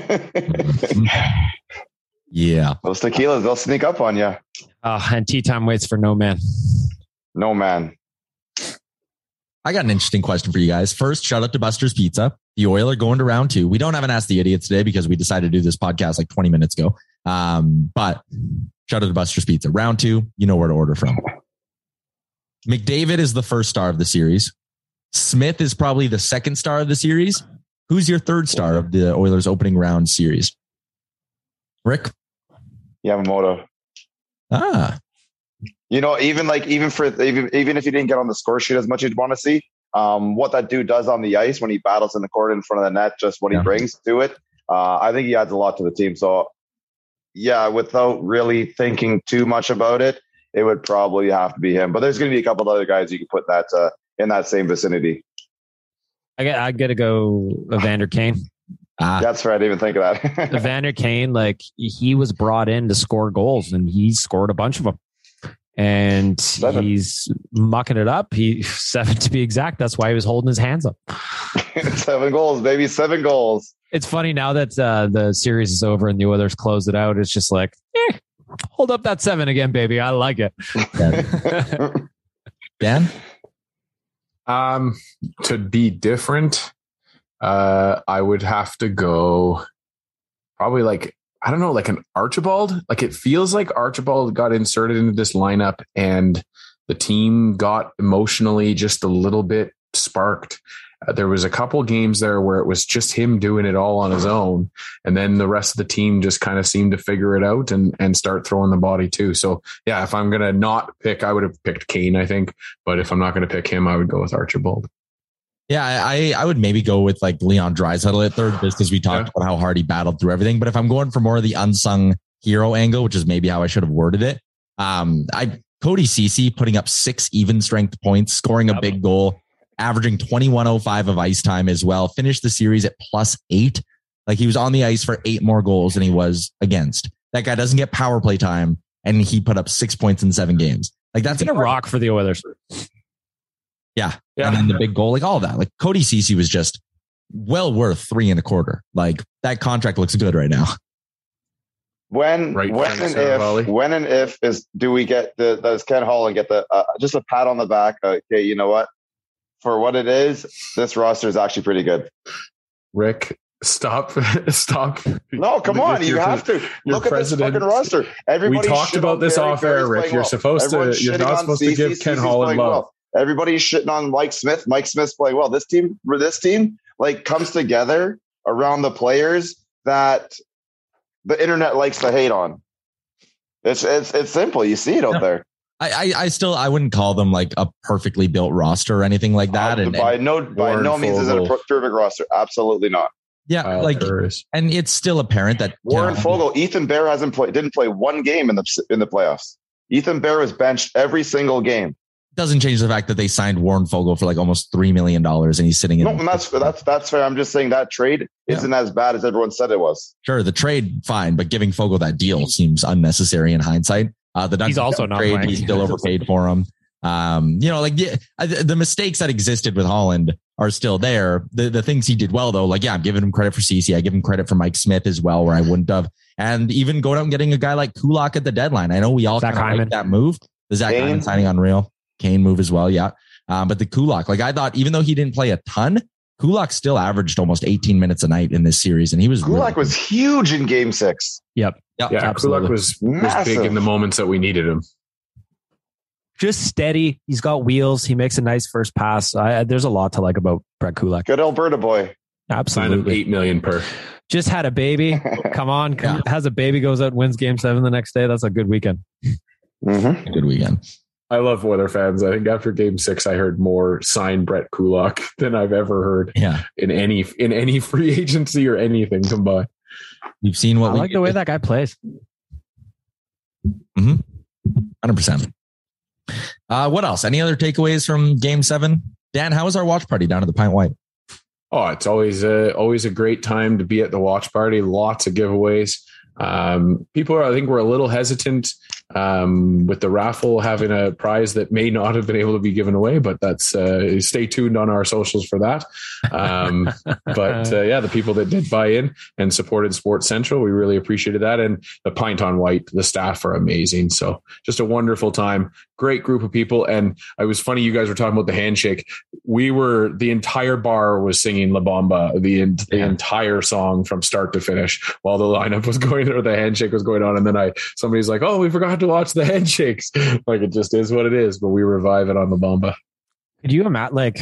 Yeah.
Those tequilas, they'll sneak up on you.
Uh, and tea time waits for no man.
No, man.
I got an interesting question for you guys. First, shout out to Buster's Pizza. The Oilers going to round two. We don't have an Ask the Idiots today because we decided to do this podcast like twenty minutes ago. Um, but shout out to Buster's Pizza. Round two, you know where to order from. McDavid is the first star of the series. Smith is probably the second star of the series. Who's your third star of the Oilers opening round series? Rick?
Yamamoto.
Ah,
You know, even like even for even even if you didn't get on the score sheet as much as you'd want to see, um, what that dude does on the ice when he battles in the court in front of the net, just what
Yeah.
he brings to it, uh, I think he adds a lot to the team. So, yeah, without really thinking too much about it, it would probably have to be him. But there's going to be a couple of other guys you can put that uh, in that same vicinity.
I got. I got to go. Evander Kane.
ah,
That's right. I didn't even think of that.
Evander Kane, like he was brought in to score goals, and he scored a bunch of them. And
Seven.
he's mucking it up. He seven to be exact. That's why he was holding his hands up.
Seven goals, baby. Seven goals.
It's funny now that uh, the series is over and the Oilers closed it out. It's just like, eh, hold up that seven again, baby. I like it.
Dan?
Um, to be different, uh, I would have to go probably like, I don't know, like an Archibald. Like it feels like Archibald got inserted into this lineup and the team got emotionally just a little bit sparked. Uh, there was a couple games there where it was just him doing it all on his own. And then the rest of the team just kind of seemed to figure it out and, and start throwing the body too. So yeah, if I'm going to not pick, I would have picked Kane, I think. But if I'm not going to pick him, I would go with Archibald.
Yeah, I, I would maybe go with like Leon Draisaitl at third just because we talked
Yeah.
about how hard he battled through everything. But if I'm going for more of the unsung hero angle, which is maybe how I should have worded it, um, I Cody Ceci putting up six even strength points, scoring a big goal, averaging twenty-one oh five of ice time as well, finished the series at plus eight. Like he was on the ice for eight more goals than he was against. That guy doesn't get power play time, and he put up six points in seven games. Like that's
It's going to rock for the Oilers.
Yeah.
Yeah.
And then the big goal, like all of that. Like Cody Ceci was just well worth three and a quarter. Like that contract looks good right now.
When,
Right,
when
Frank
and
Saravalli.
if, when and if is do we get the does Ken Holland get the uh, just a pat on the back? Uh, okay, you know what? for what it is, this roster is actually pretty good.
Rick, stop, stop.
No, come on. You have to look at this fucking roster. Everybody
we talked about this off air, Rick. You're supposed to, you're not supposed to give Ken Holland love.
Everybody's shitting on Mike Smith. Mike Smith's playing well. This team, this team, like comes together around the players that the internet likes to hate on. It's it's it's simple. You see it out there.
I, I, I still I wouldn't call them like a perfectly built roster or anything like that.
Uh,
and
by no by no means is it a perfect roster. Absolutely not.
Yeah, Kyle like Turris. And it's still apparent that
Warren
you know,
Fogle, Ethan Bear hasn't played, didn't play one game in the in the playoffs. Ethan Bear was benched every single game.
Doesn't change the fact that they signed Warren Fogle for like almost three million dollars, and he's sitting in.
No, and that's that's that's fair. I'm just saying that trade yeah. isn't as bad as everyone said it was.
Sure, the trade fine, but giving Fogle that deal seems unnecessary in hindsight. Uh, the
he's also not
trade,
playing.
He's still overpaid for him. Um, you know, like the, the mistakes that existed with Holland are still there. The the things he did well, though, like, yeah, I'm giving him credit for Ceci. I give him credit for Mike Smith as well, where I wouldn't have. And even going out and getting a guy like Kulak at the deadline. I know we all kind of like that move. The Zach Hyman signing unreal. Kane move as well. Yeah. Um, but the Kulak, like I thought, even though he didn't play a ton, Kulak still averaged almost eighteen minutes a night in this series. And he was
Kulak
really
was huge in game six.
Yep.
Yep,
yeah,
absolutely.
Kulak was, was big in the moments that we needed him.
Just steady. He's got wheels. He makes a nice first pass. I, there's a lot to like about Brett Kulak.
Good Alberta boy.
Absolutely.
eight million per.
Just had a baby. Come on. Come, yeah. Has a baby, goes out and wins game seven the next day. That's a good weekend.
Mm-hmm.
Good weekend.
I love Weather fans. I think after game six, I heard more sign Brett Kulak than I've ever heard
yeah.
in any in any free agency or anything combined.
You've seen what
I
we
like the way that guy plays.
Mm-hmm. one hundred percent. Uh, what else? Any other takeaways from game seven? Dan, how was our watch party down at the Pint White?
Oh, it's always a, always a great time to be at the watch party. Lots of giveaways. Um, people are, I think, were a little hesitant um, with the raffle having a prize that may not have been able to be given away, but that's uh, stay tuned on our socials for that. Um, but uh, yeah, the people that did buy in and supported Sports Central, we really appreciated that. And the Pint on White, the staff are amazing. So just a wonderful time. Great group of people. And it was funny, you guys were talking about the handshake. We were, the entire bar was singing La Bamba, the, the yeah. entire song from start to finish while the lineup was going or the handshake was going on. And then I, somebody's like, oh, we forgot to watch the handshakes. Like, it just is what it is, but we revive it on La Bamba.
Could you imagine like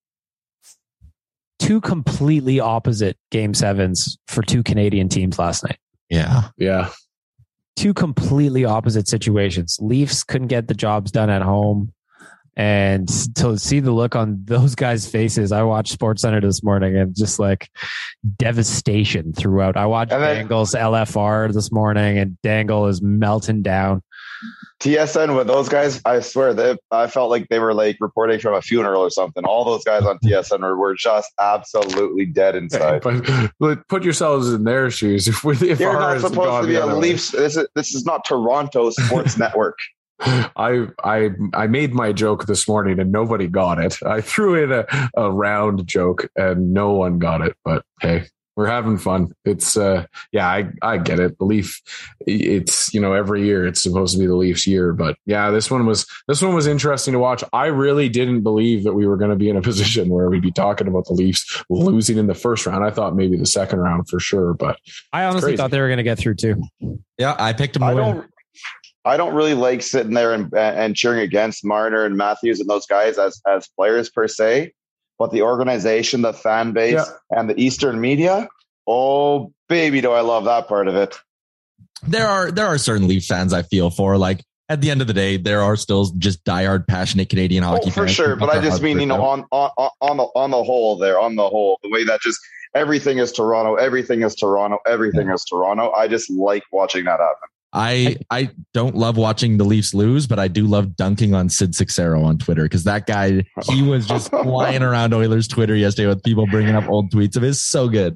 two completely opposite game sevens for two Canadian teams last night?
Yeah.
Yeah.
Two completely opposite situations. Leafs couldn't get the jobs done at home. And to see the look on those guys' faces, I watched SportsCenter this morning and just like devastation throughout. I watched then, Dangle's L F R this morning and Dangle is melting down.
T S N with those guys, I swear, they, I felt like they were like reporting from a funeral or something. All those guys on T S N were, were just absolutely dead inside.
But, but put yourselves in their shoes. If, if
You're not supposed to be a Leafs. This is, this is not Toronto Sports Network.
I I I made my joke this morning and nobody got it. I threw in a, a round joke and no one got it. But hey, we're having fun. It's uh yeah, I, I get it. The Leaf, it's, you know, every year it's supposed to be the Leafs year. But yeah, this one was this one was interesting to watch. I really didn't believe that we were going to be in a position where we'd be talking about the Leafs losing in the first round. I thought maybe the second round for sure. But
I honestly thought they were going to get through too.
Yeah, I picked them to
I
win.
Don't, I don't really like sitting there and, and cheering against Marner and Matthews and those guys as, as players per se, but the organization, the fan base, yeah. and the Eastern media, oh, baby, do I love that part of it.
There are there are certain Leaf fans I feel for. Like, at the end of the day, there are still just diehard, passionate Canadian hockey
oh, for
fans.
For sure, but I just mean, you know, on, on, on, the, on the whole there, on the whole, the way that just everything is Toronto, everything is Toronto, everything yeah. is Toronto. I just like watching that happen.
I I don't love watching the Leafs lose, but I do love dunking on Sid Sixero on Twitter because that guy, he was just flying around Oilers Twitter yesterday with people bringing up old tweets of his. So good.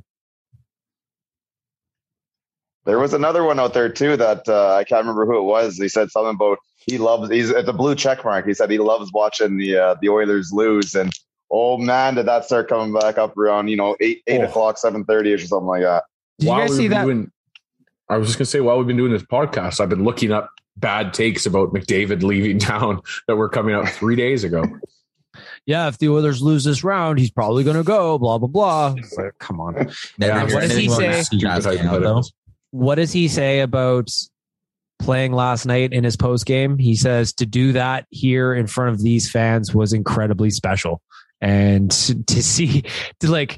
There was another one out there too that uh, I can't remember who it was. He said something about he loves. He's at the blue check mark. He said he loves watching the uh, the Oilers lose. And oh man, did that start coming back up around you know eight eight oh. o'clock, seven thirty or something like that.
Did you guys see that?
Doing- I was just going to say, while we've been doing this podcast, I've been looking up bad takes about McDavid leaving town that were coming out three days ago.
yeah, if the Oilers lose this round, he's probably going to go, blah, blah, blah. Like, come on.
Yeah,
what does he say? What does he say about playing last night in his post game? He says to do that here in front of these fans was incredibly special. And to see, to like,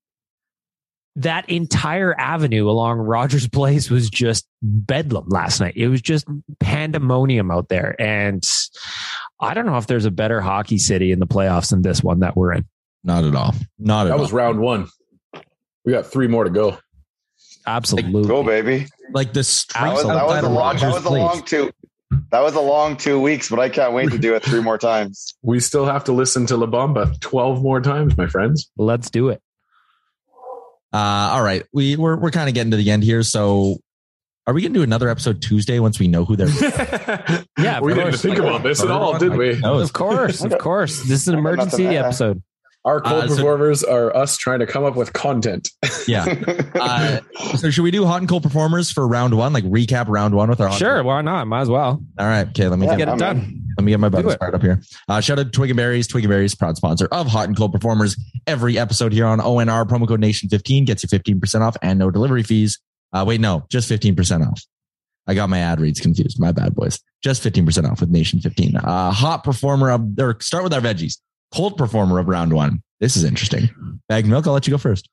that entire avenue along Rogers Place was just bedlam last night. It was just pandemonium out there. And I don't know if there's a better hockey city in the playoffs than this one that we're in.
Not at all. Not at all.
That was round one. We got three more to go.
Absolutely.
Like, go, baby.
Like the
that was, that was a long, that was a long two. That was a long two weeks, but I can't wait to do it three more times.
We still have to listen to La Bamba twelve more times, my friends.
Let's do it.
Uh, all right. We, we're we're kind of getting to the end here. So are we going to do another episode Tuesday once we know who they're
Yeah,
we didn't think about this at all, did we?
Of course, of course. This is an emergency episode.
Our cold
Uh, so-
performers are us trying to come up with content.
Yeah. Uh, so should we do hot and cold performers for round one? Like recap round one with our hot
Sure, why not? Might as well.
All right. Okay. Let me
Let's
get,
get it
I'm
done.
in.
let me get my button
Do it.
started up here. Uh, shout out to Twig and Berries. Twig and Berries, proud sponsor of Hot and Cold Performers. Every episode here on O N R, promo code nation fifteen gets you fifteen percent off and no delivery fees. Uh, wait, no, just fifteen percent off. I got my ad reads confused. My bad, boys. Just fifteen percent off with Nation fifteen. Uh, hot performer of, or start with our veggies. Cold performer of round one. This is interesting. Bag Milk, I'll let you go first.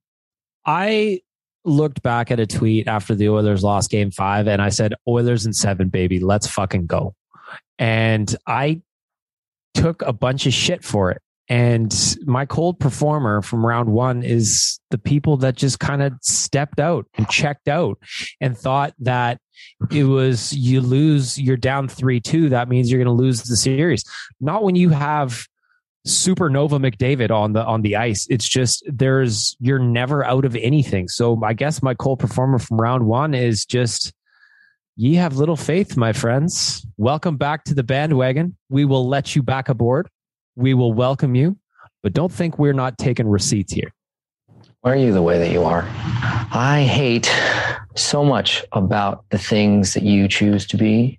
I looked back at a tweet after the Oilers lost game five and I said, Oilers in seven, baby. Let's fucking go. And I took a bunch of shit for it. And my cold performer from round one is the people that just kind of stepped out and checked out and thought that it was, you lose, you're down three two. That means you're going to lose the series. Not when you have Supernova McDavid on the on the ice. It's just there's you're never out of anything. So I guess my cold performer from round one is just ye have little faith, my friends. Welcome back to the bandwagon. We will let you back aboard. We will welcome you, but don't think we're not taking receipts here.
Why are you the way that you are? I hate so much about the things that you choose to be.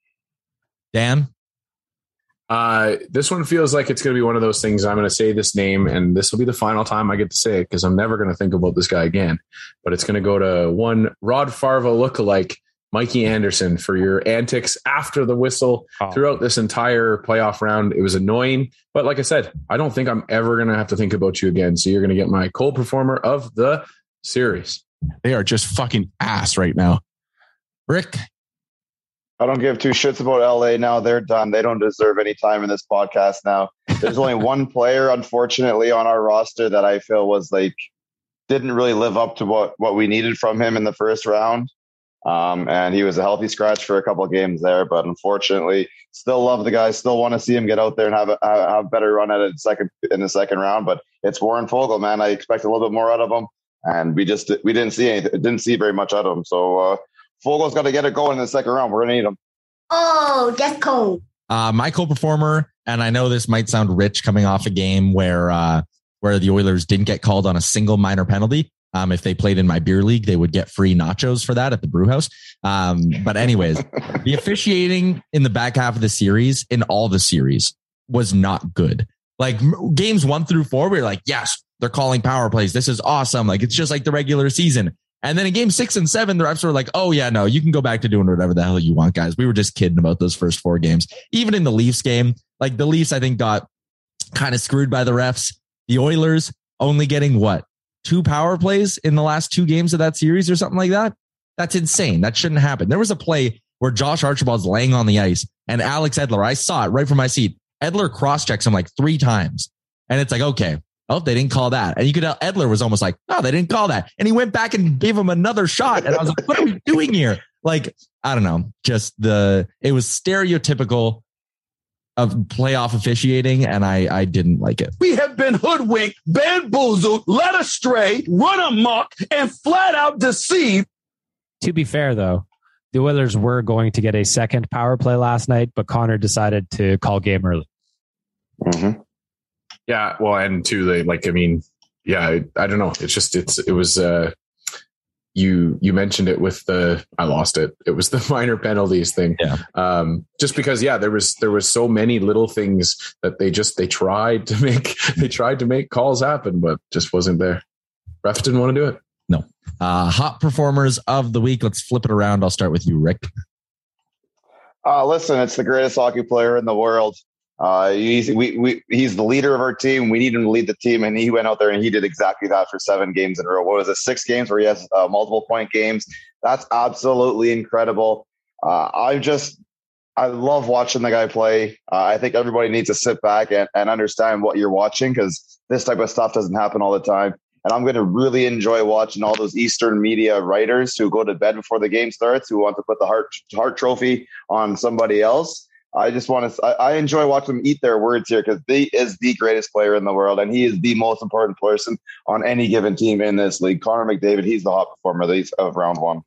Dan?
Uh, this one feels like it's going to be one of those things. I'm going to say this name, and this will be the final time I get to say it because I'm never going to think about this guy again. But it's going to go to one Rod Farva lookalike, Mikey Anderson, for your antics after the whistle
Oh.
throughout this entire playoff round. It was annoying, but like I said, I don't think I'm ever going to have to think about you again. So you're going to get my cold performer of the series.
They are just fucking ass right now.
Rick?
I don't give two shits about L A now. They're done. They don't deserve any time in this podcast now. There's only one player, unfortunately, on our roster that I feel was like didn't really live up to what, what we needed from him in the first round. Um, and he was a healthy scratch for a couple of games there, but unfortunately, still love the guy. Still want to see him get out there and have a have a better run at it second in the second round. But it's Warren Foegele, man. I expect a little bit more out of him, and we just we didn't see anything. Didn't see very much out of him. So. Uh, Fogel's got to get it going in the second round. We're going to need him.
Oh, that's cold.
Uh, my co-performer, and I know this might sound rich coming off a game where uh, where the Oilers didn't get called on a single minor penalty. Um, if they played in my beer league, they would get free nachos for that at the brew house. Um, but anyways, the officiating in the back half of the series, in all the series, was not good. Like games one through four, we were like, yes, they're calling power plays. This is awesome. Like it's just like the regular season. And then in game six and seven, the refs were like, oh, yeah, no, you can go back to doing whatever the hell you want, guys. We were just kidding about those first four games. Even in the Leafs game, like the Leafs, I think, got kind of screwed by the refs. The Oilers only getting what? Two power plays in the last two games of that series or something like that? That's insane. That shouldn't happen. There was a play where Josh Archibald's laying on the ice and Alex Edler, I saw it right from my seat. Edler cross-checks him like three times. And it's like, okay. Oh, they didn't call that. And you could tell Edler was almost like, no, they didn't call that. And he went back and gave him another shot. And I was like, what are we doing here? Like, I don't know. Just the, it was stereotypical of playoff officiating. And I, I didn't like it.
We have been hoodwinked, bamboozled, led astray, run amok, and flat out deceived.
To be fair, though, the Oilers were going to get a second power play last night, but Connor decided to call game early.
Mm-hmm.
Yeah, well, and two, they like, I mean, yeah, I, I don't know. It's just, it's, it was, uh, you you mentioned it with the I lost it. It was the minor penalties thing.
Yeah.
Um, just because, yeah, there was there was so many little things that they just they tried to make they tried to make calls happen, but just wasn't there. Refs didn't want to do it.
No. Uh, hot performers of the week. Let's flip it around. I'll start with you, Rick.
Uh, listen, it's the greatest hockey player in the world. Uh, he's we, we he's the leader of our team. We need him to lead the team, and he went out there and he did exactly that for seven games in a row. What was it? Six games where he has uh, multiple point games. That's absolutely incredible. Uh, I just I love watching the guy play. Uh, I think everybody needs to sit back and, and understand what you're watching, because this type of stuff doesn't happen all the time. And I'm going to really enjoy watching all those Eastern media writers who go to bed before the game starts, who want to put the Hart Hart Trophy on somebody else. I just want to, I, I enjoy watching them eat their words here, because he is the greatest player in the world, and he is the most important person on any given team in this league. Connor McDavid, he's the hot performer of, these, of round one.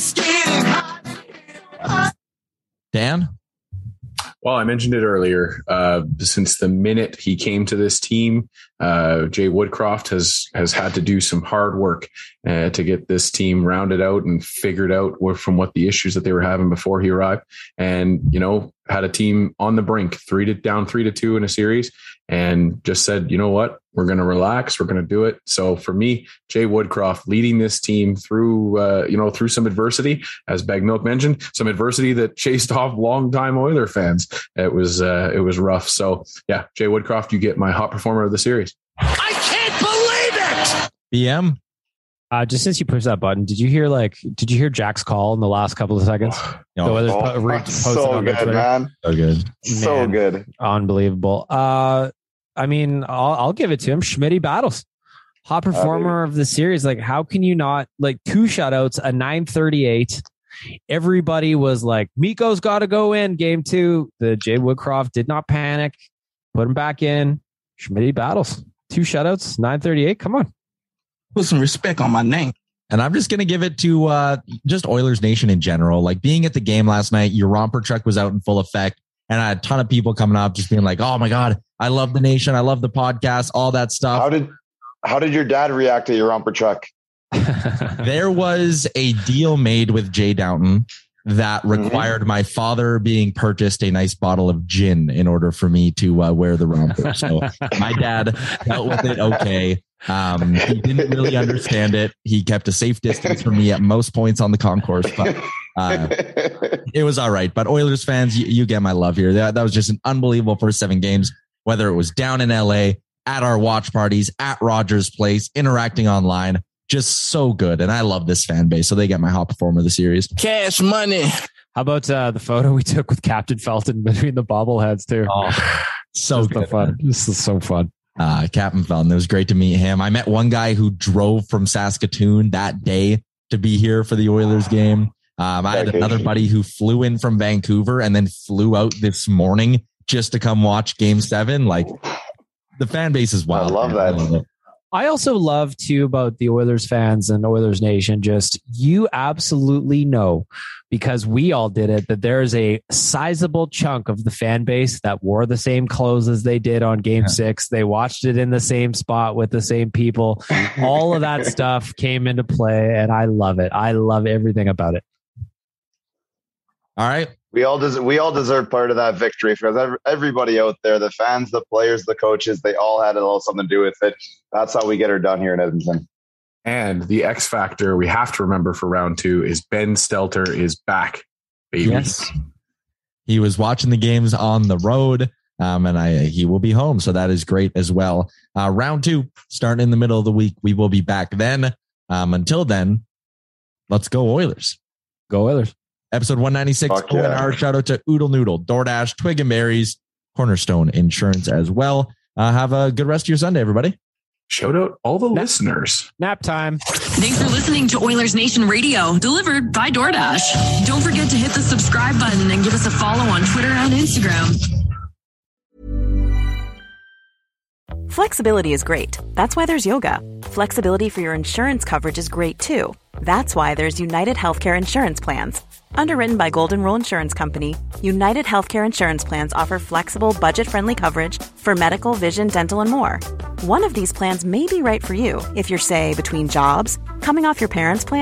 Dan?
Well, I mentioned it earlier. Uh, since the minute he came to this team, uh, Jay Woodcroft has has had to do some hard work uh, to get this team rounded out and figured out what, from what the issues that they were having before he arrived. And, you know, had a team on the brink, three to down three to two in a series, and just said, you know what, we're going to relax. We're going to do it. So for me, Jay Woodcroft leading this team through, uh, you know, through some adversity, as Bag Milk mentioned, some adversity that chased off longtime Oiler fans. It was, uh, it was rough. So yeah, Jay Woodcroft, you get my hot performer of the series.
I can't believe it.
B M.
Uh, just since you pushed that button, did you hear like, did you hear Jack's call in the last couple of seconds?
No.
The
Oh,
po- re-
so
posted on their
good,
Twitter.
man.
So good.
Man,
So good.
Unbelievable. Uh, I mean, I'll, I'll give it to him. Schmitty Battles, hot performer of the series. Like, how can you not, like, two shutouts, a nine thirty-eight. Everybody was like, Mikko's got to go in game two. The Jay Woodcroft did not panic, put him back in. Schmitty Battles, two shutouts, nine thirty-eight. Come on.
Put some respect on my name.
And I'm just going to give it to uh, just Oilers Nation in general. Like, being at the game last night, your romper truck was out in full effect. And I had a ton of people coming up just being like, oh my God, I love the nation. I love the podcast, all that stuff.
How did how did your dad react to your romper truck?
There was a deal made with Jay Downton that required mm-hmm. my father being purchased a nice bottle of gin in order for me to uh, wear the romper. So my dad dealt with it okay. Um, he didn't really understand it. He kept a safe distance from me at most points on the concourse, but uh, it was all right. But Oilers fans, you, you get my love here. That, that was just an unbelievable first seven games, whether it was down in L A, at our watch parties, at Rogers Place, interacting online. Just so good. And I love this fan base. So they get my hot performer of the series.
Cash money.
How about uh, the photo we took with Captain Felton between the bobbleheads too?
Oh, so
Just
good.
so fun. This is so fun.
Uh, Captain Felton, it was great to meet him. I met one guy who drove from Saskatoon that day to be here for the Oilers game. Um, I had another buddy who flew in from Vancouver and then flew out this morning just to come watch game seven. Like, the fan base is wild.
I love that.
I love it.
I also love too about the Oilers fans and Oilers Nation. Just, you absolutely know, because we all did it, that there's a sizable chunk of the fan base that wore the same clothes as they did on game yeah. six. They watched it in the same spot with the same people. All of that stuff came into play, and I love it. I love everything about it.
All right.
We all deserve, we all deserve part of that victory, because everybody out there, the fans, the players, the coaches, they all had a little something to do with it. That's how we get her done here in Edmonton.
And the X factor we have to remember for round two is Ben Stelter is back, baby.
Yes. He was watching the games on the road, um, and I he will be home. So that is great as well. Uh, round two, starting in the middle of the week. We will be back then. Um, until then, let's go Oilers.
Go Oilers.
Episode one ninety-six.
Fuck yeah.
Our shout out to Oodle Noodle, DoorDash, Twig and Mary's, Cornerstone Insurance as well. Uh, have a good rest of your Sunday, everybody.
Shout out all the
Nap.
listeners.
Nap time.
Thanks for listening to Oilers Nation Radio, delivered by DoorDash. Don't forget to hit the subscribe button and give us a follow on Twitter and Instagram.
Flexibility is great. That's why there's yoga. Flexibility for your insurance coverage is great too. That's why there's United Healthcare Insurance Plans. Underwritten by Golden Rule Insurance Company, United Healthcare Insurance Plans offer flexible, budget-friendly coverage for medical, vision, dental, and more. One of these plans may be right for you if you're, say, between jobs, coming off your parents' plan,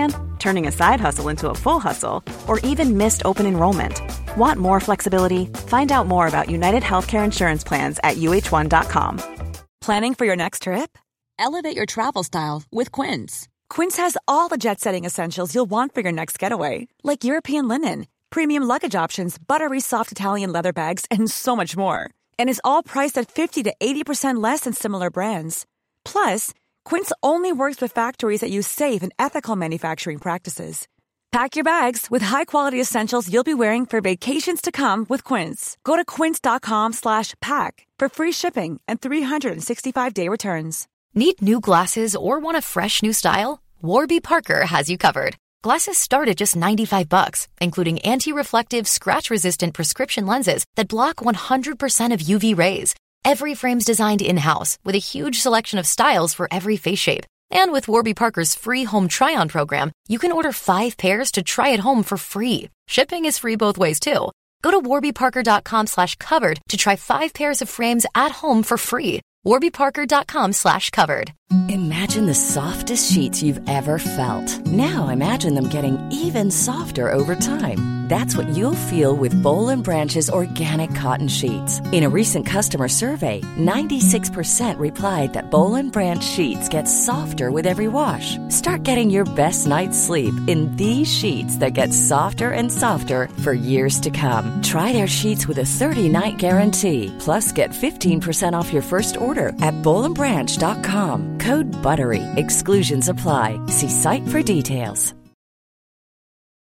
turning a side hustle into a full hustle, or even missed open enrollment. Want more flexibility? Find out more about United Healthcare Insurance Plans at U H one dot com. Planning for your next trip?
Elevate your travel style with Quince.
Quince has all the jet-setting essentials you'll want for your next getaway, like European linen, premium luggage options, buttery soft Italian leather bags, and so much more. And is all priced at fifty to eighty percent less than similar brands. Plus, Quince only works with factories that use safe and ethical manufacturing practices. Pack your bags with high-quality essentials you'll be wearing for vacations to come with Quince. Go to quince.com slash pack for free shipping and three sixty-five day returns.
Need new glasses or want a fresh new style? Warby Parker has you covered. Glasses start at just ninety-five bucks, including anti-reflective, scratch-resistant prescription lenses that block one hundred percent of U V rays. Every frame's designed in-house with a huge selection of styles for every face shape. And with Warby Parker's free home try-on program, you can order five pairs to try at home for free. Shipping is free both ways, too. Go to warbyparker.com slash covered to try five pairs of frames at home for free. warbyparker.com slash covered.
Imagine the softest sheets you've ever felt. Now imagine them getting even softer over time. That's what you'll feel with Boll and Branch's organic cotton sheets. In a recent customer survey, ninety-six percent replied that Boll and Branch sheets get softer with every wash. Start getting your best night's sleep in these sheets that get softer and softer for years to come. Try their sheets with a thirty-night guarantee. Plus, get fifteen percent off your first order at boll and branch dot com. Code BUTTERY. Exclusions apply. See site for details.